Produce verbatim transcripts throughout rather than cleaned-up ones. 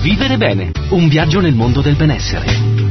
Vivere bene, un viaggio nel mondo del benessere.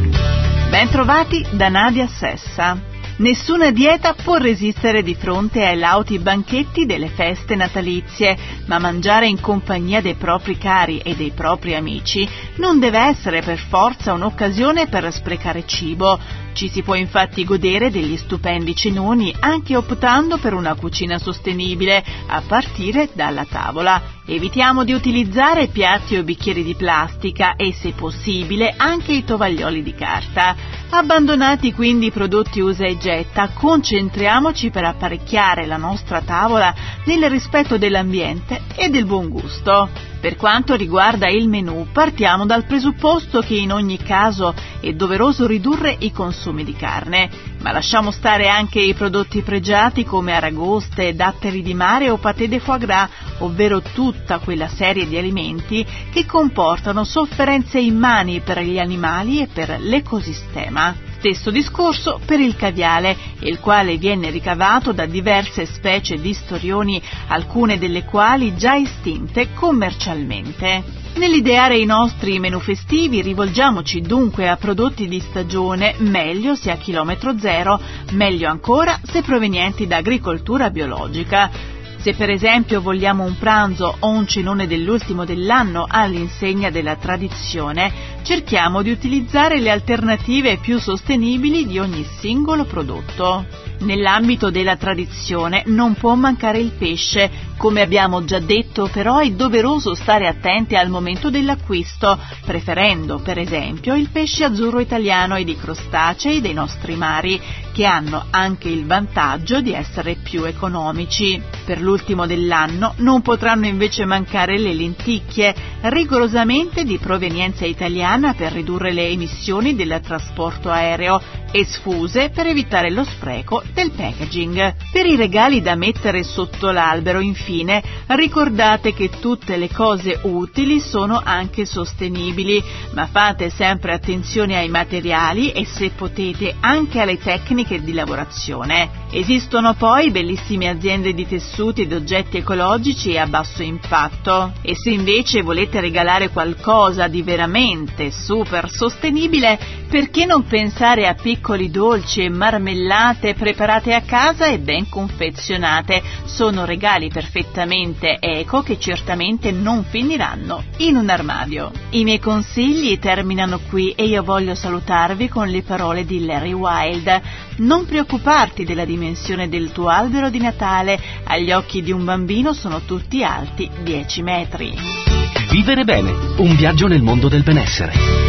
Bentrovati da Nadia Sessa. Nessuna dieta può resistere di fronte ai lauti banchetti delle feste natalizie, ma mangiare in compagnia dei propri cari e dei propri amici non deve essere per forza un'occasione per sprecare cibo. Ci si può infatti godere degli stupendi cenoni anche optando per una cucina sostenibile, a partire dalla tavola. Evitiamo di utilizzare piatti o bicchieri di plastica e, se possibile, anche i tovaglioli di carta. Abbandonati quindi i prodotti usa e getta, concentriamoci per apparecchiare la nostra tavola nel rispetto dell'ambiente e del buon gusto. Per quanto riguarda il menù, partiamo dal presupposto che in ogni caso è doveroso ridurre i consumi di carne, ma lasciamo stare anche i prodotti pregiati come aragoste, datteri di mare o paté de foie gras, ovvero tutta quella serie di alimenti che comportano sofferenze immani per gli animali e per l'ecosistema. Stesso discorso per il caviale, il quale viene ricavato da diverse specie di storioni, alcune delle quali già estinte commercialmente. Nell'ideare i nostri menù festivi rivolgiamoci dunque a prodotti di stagione, meglio se a chilometro zero, meglio ancora se provenienti da agricoltura biologica. Se per esempio vogliamo un pranzo o un cenone dell'ultimo dell'anno all'insegna della tradizione, cerchiamo di utilizzare le alternative più sostenibili di ogni singolo prodotto. Nell'ambito della tradizione non può mancare il pesce. Come abbiamo già detto, però, è doveroso stare attenti al momento dell'acquisto, preferendo per esempio il pesce azzurro italiano ed i crostacei dei nostri mari, che hanno anche il vantaggio di essere più economici. Per l'ultimo dell'anno non potranno invece mancare le lenticchie, rigorosamente di provenienza italiana per ridurre le emissioni del trasporto aereo e sfuse per evitare lo spreco del packaging. Per i regali da mettere sotto l'albero, infine, ricordate che tutte le cose utili sono anche sostenibili, ma fate sempre attenzione ai materiali e, se potete, anche alle tecniche di lavorazione. Esistono poi bellissime aziende di tessuti ed oggetti ecologici e a basso impatto, e se invece volete regalare qualcosa di veramente super sostenibile, perché non pensare a piccoli dolci e marmellate preparate a casa e ben confezionate? Sono regali perfettamente eco che certamente non finiranno in un armadio. I miei consigli terminano qui e io voglio salutarvi con le parole di Larry Wilde. Non preoccuparti della dimensione del tuo albero di Natale, agli occhi di un bambino sono tutti alti dieci metri. Vivere bene, un viaggio nel mondo del benessere.